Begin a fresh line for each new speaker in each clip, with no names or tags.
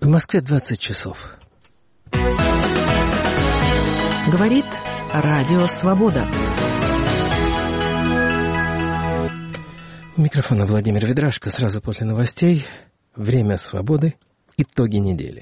В Москве 20 часов.
Говорит Радио Свобода.
У микрофона Владимир Ведрашко. Сразу после новостей. Время свободы. Итоги недели.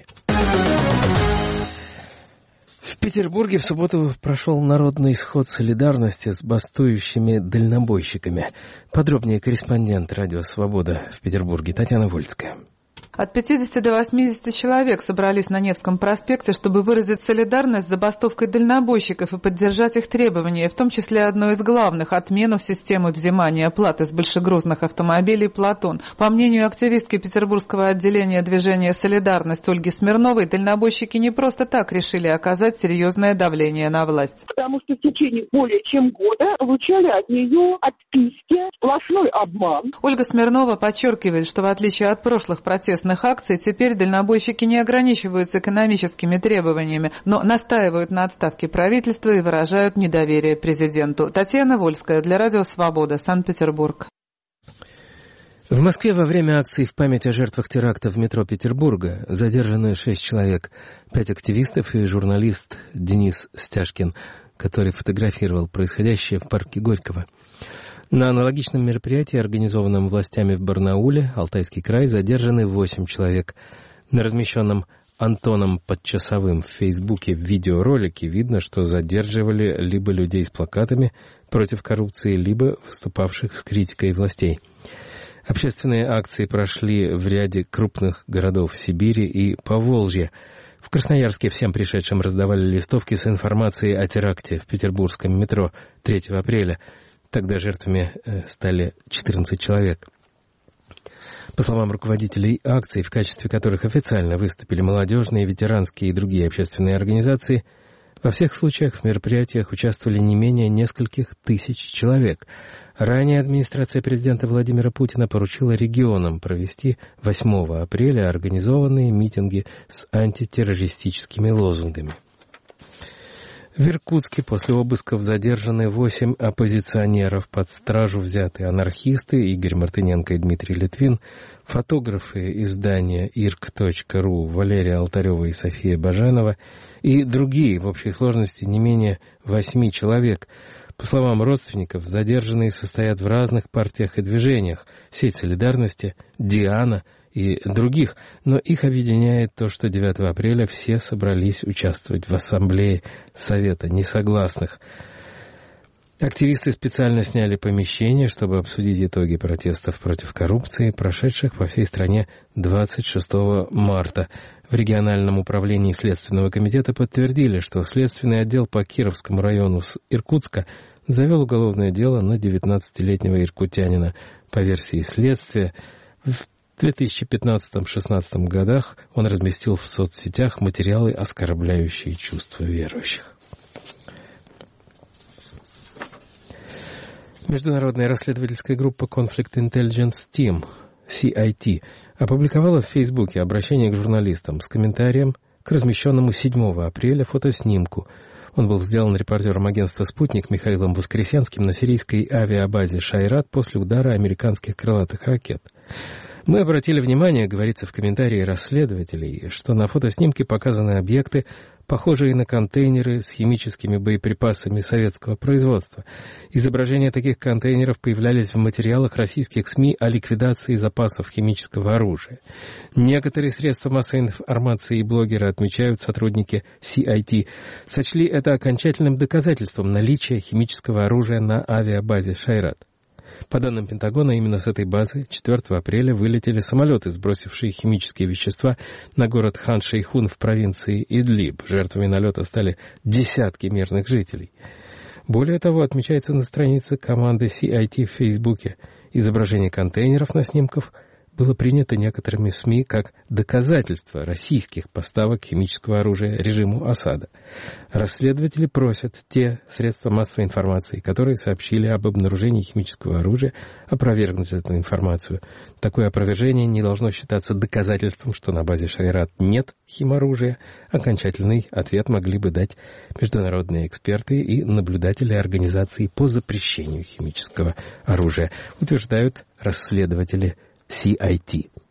В Петербурге в субботу прошел народный сход солидарности с бастующими дальнобойщиками. Подробнее корреспондент Радио Свобода в Петербурге Татьяна Вольская.
От 50 до 80 человек собрались на Невском проспекте, чтобы выразить солидарность с забастовкой дальнобойщиков и поддержать их требования, в том числе одно из главных – отмену системы взимания платы с большегрузных автомобилей «Платон». По мнению активистки Петербургского отделения движения «Солидарность» Ольги Смирновой, дальнобойщики не просто так решили оказать серьезное давление на власть.
Потому что в течение более чем года получали от нее отписки, сплошной обман.
Ольга Смирнова подчеркивает, что в отличие от прошлых протестных акций, теперь дальнобойщики не ограничиваются экономическими требованиями, но настаивают на отставке правительства и выражают недоверие президенту. Татьяна Вольская для Радио Свобода, Санкт-Петербург.
В Москве во время акции в память о жертвах теракта в метро Петербурга задержаны 6 человек, 5 активистов и журналист Денис Стяжкин, который фотографировал происходящее в парке Горького. На аналогичном мероприятии, организованном властями в Барнауле, Алтайский край, задержаны 8 человек. На размещенном Антоном Подчасовым в Фейсбуке видеоролике видно, что задерживали либо людей с плакатами против коррупции, либо выступавших с критикой властей. Общественные акции прошли в ряде крупных городов Сибири и Поволжья. В Красноярске всем пришедшим раздавали листовки с информацией о теракте в петербургском метро 3 апреля. Тогда жертвами стали 14 человек. По словам руководителей акций, в качестве которых официально выступили молодежные, ветеранские и другие общественные организации, во всех случаях в мероприятиях участвовали не менее нескольких тысяч человек. Ранее администрация президента Владимира Путина поручила регионам провести 8 апреля организованные митинги с антитеррористическими лозунгами. В Иркутске после обысков задержаны 8 оппозиционеров. Под стражу взяты анархисты Игорь Мартыненко и Дмитрий Литвин, фотографы издания irk.ru Валерия Алтарева и София Баженова и другие, в общей сложности не менее 8 человек. По словам родственников, задержанные состоят в разных партиях и движениях: Сеть солидарности, Диана и других, но их объединяет то, что 9 апреля все собрались участвовать в ассамблее Совета несогласных. Активисты специально сняли помещение, чтобы обсудить итоги протестов против коррупции, прошедших по всей стране 26 марта. В региональном управлении Следственного комитета подтвердили, что Следственный отдел по Кировскому району Иркутска завел уголовное дело на 19-летнего иркутянина. По версии следствия, в 2015-16 годах он разместил в соцсетях материалы, оскорбляющие чувства верующих. Международная расследовательская группа Conflict Intelligence Team, CIT, опубликовала в Фейсбуке обращение к журналистам с комментарием к размещенному 7 апреля фотоснимку. Он был сделан репортером агентства «Спутник» Михаилом Воскресенским на сирийской авиабазе «Шайрат» после удара американских крылатых ракет. Мы обратили внимание, говорится в комментарии расследователей, что на фотоснимке показаны объекты, похожие на контейнеры с химическими боеприпасами советского производства. Изображения таких контейнеров появлялись в материалах российских СМИ о ликвидации запасов химического оружия. Некоторые средства массовой информации и блогеры, отмечают сотрудники CIT, сочли это окончательным доказательством наличия химического оружия на авиабазе «Шайрат». По данным Пентагона, именно с этой базы 4 апреля вылетели самолеты, сбросившие химические вещества на город Хан-Шейхун в провинции Идлиб. Жертвами налета стали десятки мирных жителей. Более того, отмечается на странице команды CIT в Фейсбуке, изображение контейнеров на снимках было принято некоторыми СМИ как доказательство российских поставок химического оружия режиму Асада. Расследователи просят те средства массовой информации, которые сообщили об обнаружении химического оружия, опровергнуть эту информацию. Такое опровержение не должно считаться доказательством, что на базе Шайрат нет химоружия. Окончательный ответ могли бы дать международные эксперты и наблюдатели организаций по запрещению химического оружия, утверждают расследователи CIT.